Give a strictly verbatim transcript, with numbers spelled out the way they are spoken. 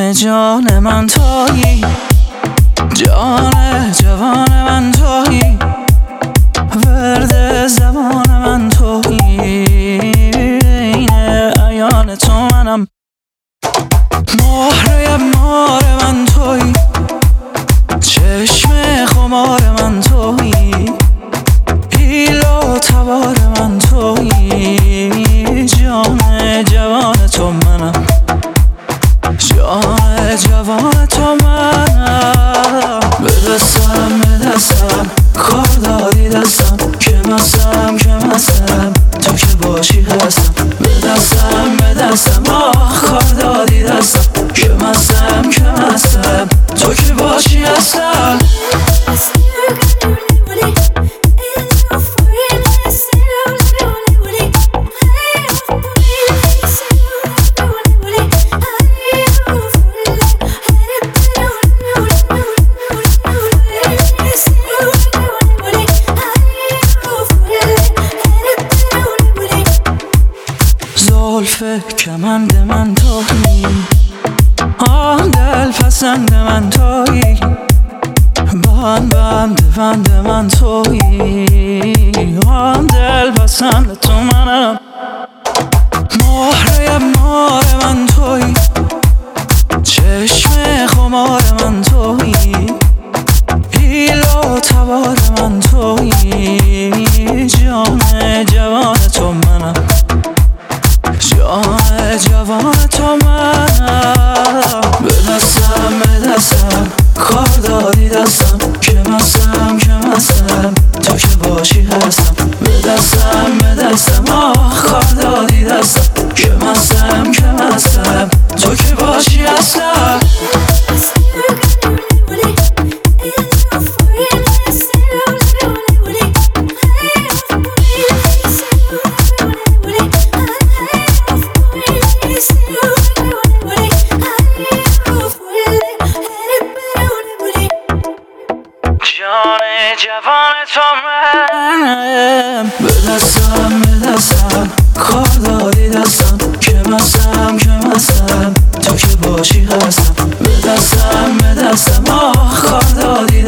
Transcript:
جان من تویی، جان جوان من تویی، ورد زمان من تویی، این عیان تو منم، مهره مار من تویی، چشم خمار من تویی، حیل و تبار من تویی، جان جوان تو منم، جان جوان تو منم. به دستم به دستم کار دادی دستم، که مستم که مستم تو که باشی هستم. به دستم به دستم آه کار دادی دستم، که مستم که مستم تو که باشی هستم. زلف کمند من تویی، آن دل پسند من تویی، بند بند بند من تویی، آن دل پسند تو منم، مهره مار من تویی، چشم خمار من تویی، حیل و تبار من تویی، جان جوان تو منم، جان جوان تو منم. به دستم به دستم کار دادی دستم، که مستم که مستم تو که باشی هستم. به دستم به دستم آه کار دادی دستم، که مستم که مستم تو که باشی هستم. جان جوان تو منم. به دستم به دستم کار دادی دستم، که مستم که مستم تو که باشی هستم. به دستم به دستم آه کار دادی